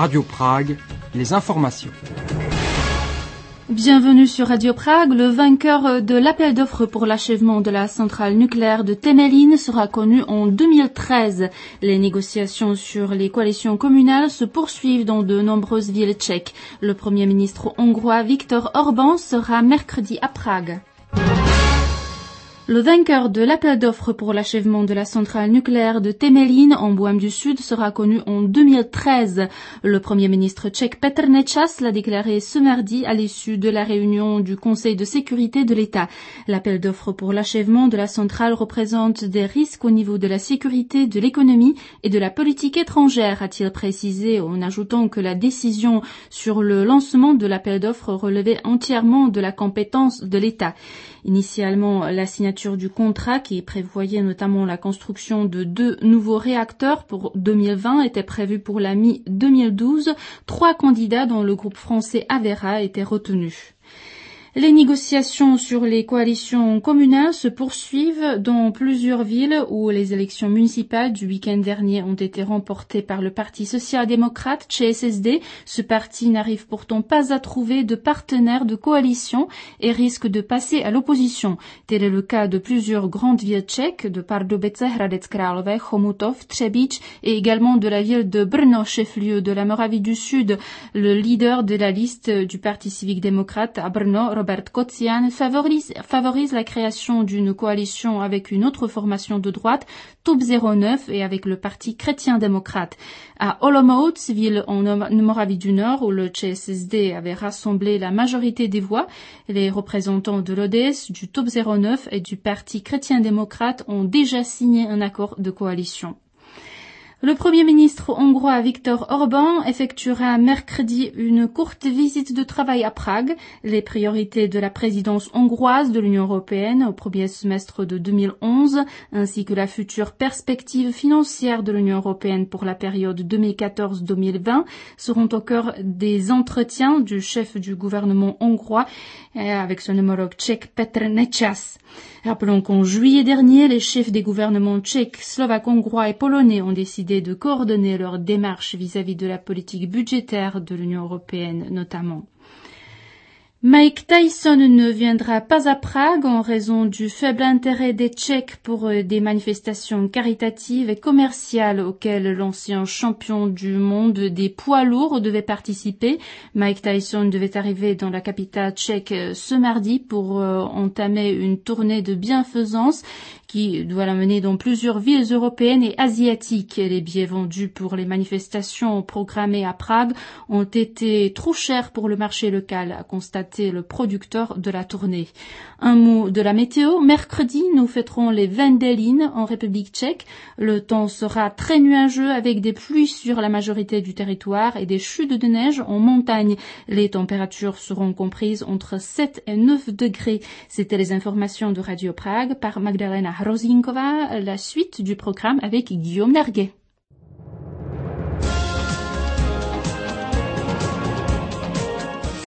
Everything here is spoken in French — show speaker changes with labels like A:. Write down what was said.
A: Radio Prague, les informations.
B: Bienvenue sur Radio Prague. Le vainqueur de l'appel d'offres pour l'achèvement de la centrale nucléaire de Temelín sera connu en 2013. Les négociations sur les coalitions communales se poursuivent dans de nombreuses villes tchèques. Le Premier ministre hongrois Viktor Orbán sera mercredi à Prague. Le vainqueur de l'appel d'offres pour l'achèvement de la centrale nucléaire de Temelín en Bohême du Sud sera connu en 2013. Le Premier ministre tchèque Petr Nečas l'a déclaré ce mardi à l'issue de la réunion du Conseil de sécurité de l'État. L'appel d'offres pour l'achèvement de la centrale représente des risques au niveau de la sécurité, de l'économie et de la politique étrangère, a-t-il précisé en ajoutant que la décision sur le lancement de l'appel d'offres relevait entièrement de la compétence de l'État. Initialement, la signature du contrat, qui prévoyait notamment la construction de 2 nouveaux réacteurs pour 2020, était prévue pour la mi-2012. 3 candidats dont le groupe français Avera étaient retenus. Les négociations sur les coalitions communales se poursuivent dans plusieurs villes où les élections municipales du week-end dernier ont été remportées par le Parti social-démocrate, CSSD. Ce parti n'arrive pourtant pas à trouver de partenaires de coalition et risque de passer à l'opposition. Tel est le cas de plusieurs grandes villes tchèques, de Pardubice, Hradec Králové, Chomutov, Třebíč et également de la ville de Brno, chef-lieu de la Moravie du Sud. Le leader de la liste du Parti civique-démocrate à Brno, Robert Kocian, favorise la création d'une coalition avec une autre formation de droite, TOP 09, et avec le Parti chrétien-démocrate. À Olomouc, ville en Moravie du Nord, où le CSSD avait rassemblé la majorité des voix, les représentants de l'ODS, du TOP 09 et du Parti chrétien-démocrate ont déjà signé un accord de coalition. Le Premier ministre hongrois Viktor Orbán effectuera mercredi une courte visite de travail à Prague. Les priorités de la présidence hongroise de l'Union européenne au premier semestre de 2011, ainsi que la future perspective financière de l'Union européenne pour la période 2014-2020, seront au cœur des entretiens du chef du gouvernement hongrois avec son homologue tchèque Petr Nečas. Rappelons qu'en juillet dernier, les chefs des gouvernements tchèques, slovaques, hongrois et polonais ont décidé de coordonner leurs démarches vis-à-vis de la politique budgétaire de l'Union européenne notamment. Mike Tyson ne viendra pas à Prague en raison du faible intérêt des Tchèques pour des manifestations caritatives et commerciales auxquelles l'ancien champion du monde des poids lourds devait participer. Mike Tyson devait arriver dans la capitale tchèque ce mardi pour entamer une tournée de bienfaisance qui doit l'amener dans plusieurs villes européennes et asiatiques. Les billets vendus pour les manifestations programmées à Prague ont été trop chers pour le marché local, a constaté le producteur de la tournée. Un mot de la météo. Mercredi, nous fêterons les Vendelines en République tchèque. Le temps sera très nuageux avec des pluies sur la majorité du territoire et des chutes de neige en montagne. Les températures seront comprises entre 7 et 9 degrés. C'était les informations de Radio Prague par Magdalena Hrozinkova. La suite du programme avec Guillaume Larguet.